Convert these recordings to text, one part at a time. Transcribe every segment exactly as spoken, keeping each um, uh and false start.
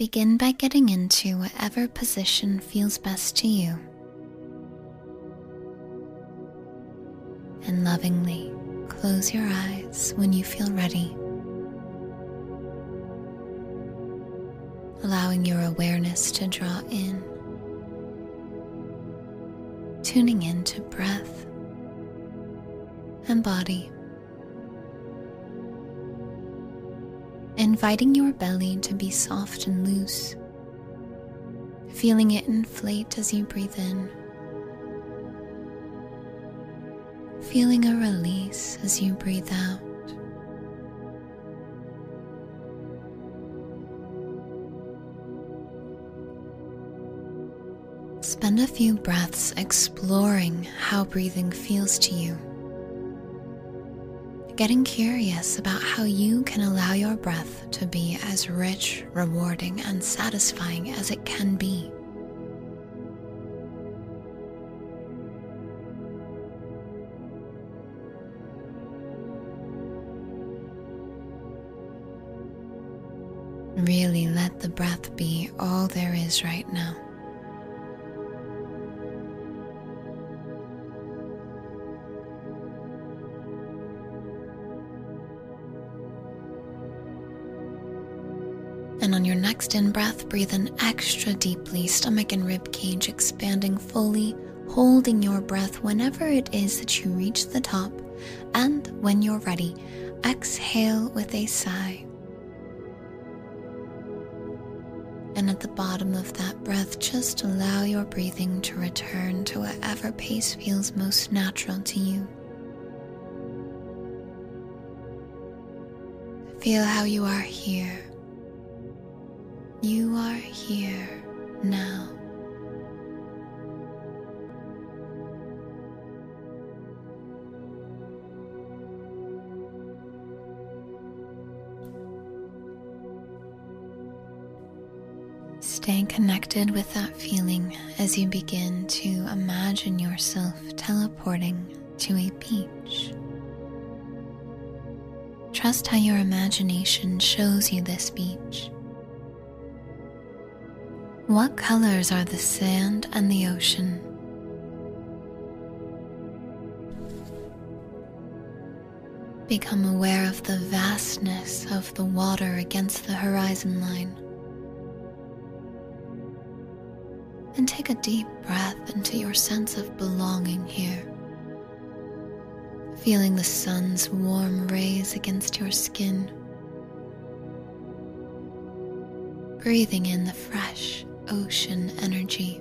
Begin by getting into whatever position feels best to you, and lovingly close your eyes when you feel ready, allowing your awareness to draw in, tuning into breath and body, inviting your belly to be soft and loose, feeling it inflate as you breathe in, feeling a release as you breathe out. Spend a few breaths exploring how breathing feels to you, getting curious about how you can allow your breath to be as rich, rewarding, and satisfying as it can be. Really let the breath be all there is right now. And on your next in-breath, breathe in extra deeply, stomach and rib cage expanding fully, holding your breath whenever it is that you reach the top. And when you're ready, exhale with a sigh. And at the bottom of that breath, just allow your breathing to return to whatever pace feels most natural to you. Feel how you are here. You are here now. Stay connected with that feeling as you begin to imagine yourself teleporting to a beach. Trust how your imagination shows you this beach. What colors are the sand and the ocean? Become aware of the vastness of the water against the horizon line. And take a deep breath into your sense of belonging here. Feeling the sun's warm rays against your skin. Breathing in the fresh ocean energy.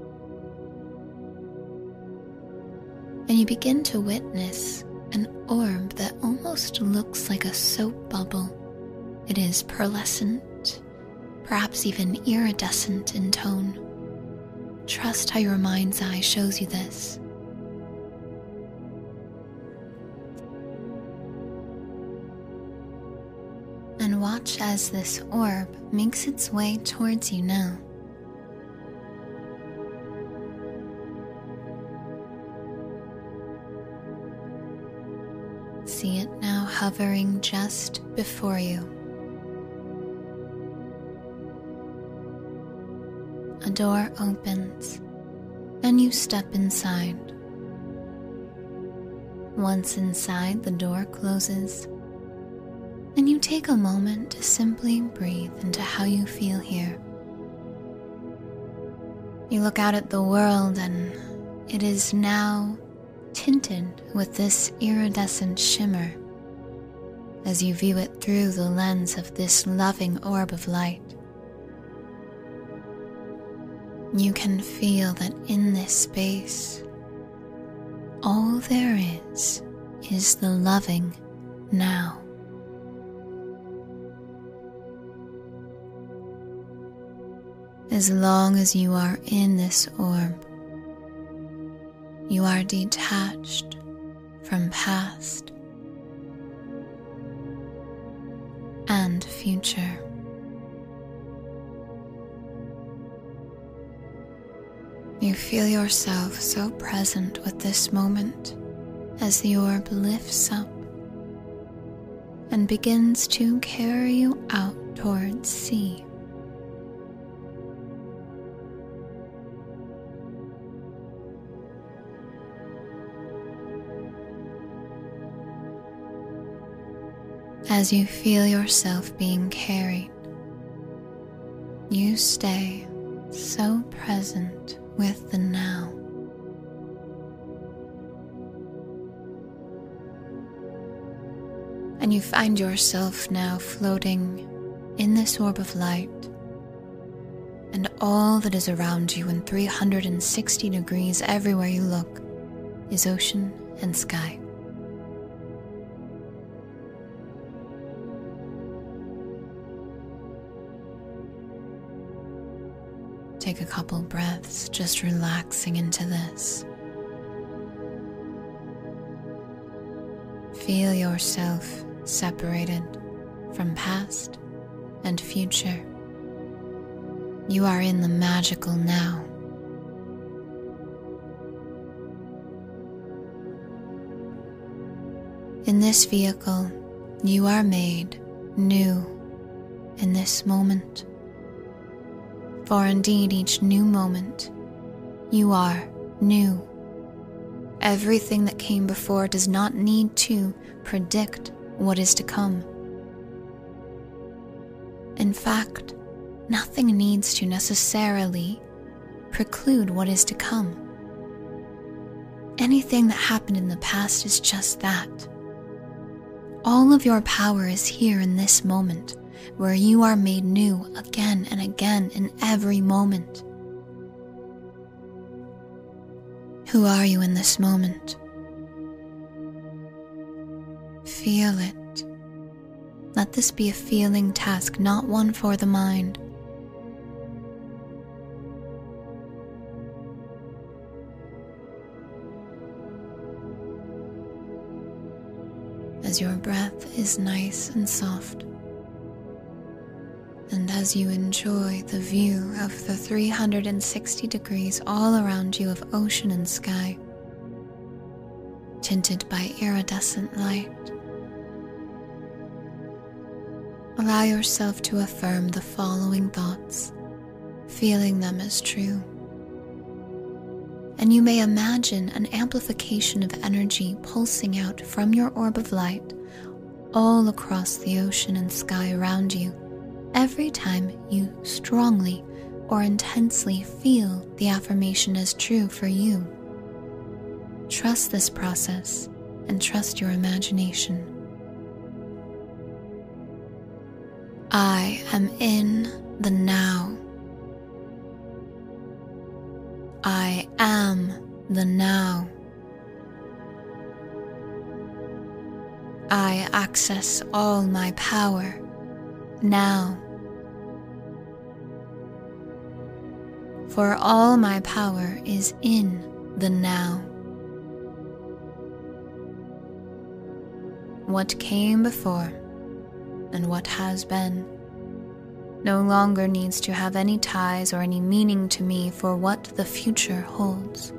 And you begin to witness an orb that almost looks like a soap bubble. It is pearlescent, perhaps even iridescent in tone. Trust how your mind's eye shows you this. And watch as this orb makes its way towards you now. See it now hovering just before you. A door opens, and you step inside. Once inside, the door closes, and you take a moment to simply breathe into how you feel here. You look out at the world, and it is now tinted with this iridescent shimmer as you view it through the lens of this loving orb of light. You can feel that in this space, all there is is the loving now. As long as you are in this orb, you are detached from past and future. You feel yourself so present with this moment as the orb lifts up and begins to carry you out towards sea. As you feel yourself being carried, you stay so present with the now. And you find yourself now floating in this orb of light, and all that is around you in three hundred sixty degrees everywhere you look is ocean and sky. Take a couple breaths, just relaxing into this. Feel yourself separated from past and future. You are in the magical now. In this vehicle, you are made new in this moment. For indeed, each new moment, you are new. Everything that came before does not need to predict what is to come. In fact, nothing needs to necessarily preclude what is to come. Anything that happened in the past is just that. All of your power is here in this moment, where you are made new again and again in every moment. Who are you in this moment? Feel it. Let this be a feeling task, not one for the mind. As your breath is nice and soft, and as you enjoy the view of the three hundred sixty degrees all around you of ocean and sky, tinted by iridescent light, allow yourself to affirm the following thoughts, feeling them as true. And you may imagine an amplification of energy pulsing out from your orb of light all across the ocean and sky around you every time you strongly or intensely feel the affirmation as true for you. Trust this process and trust your imagination. I am in the now. I am the now. I access all my power now. For all my power is in the now. What came before and what has been no longer needs to have any ties or any meaning to me for what the future holds.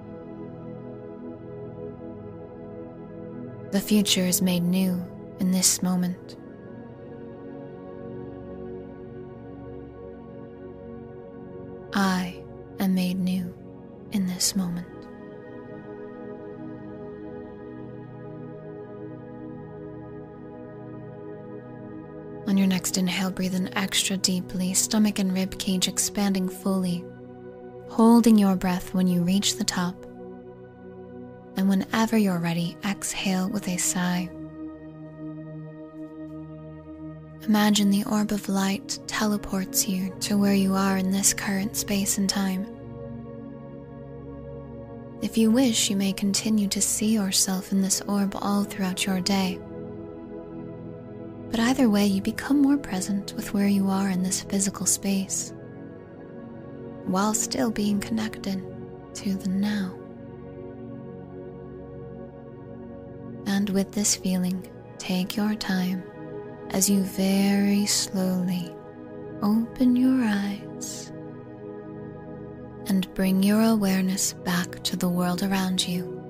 The future is made new in this moment. I am made new in this moment. On your next inhale, breathe in extra deeply, stomach and rib cage expanding fully, holding your breath when you reach the top. And whenever you're ready, exhale with a sigh. Imagine the orb of light teleports you to where you are in this current space and time. If you wish, you may continue to see yourself in this orb all throughout your day. But either way, you become more present with where you are in this physical space, while still being connected to the now. And with this feeling, take your time as you very slowly open your eyes and bring your awareness back to the world around you.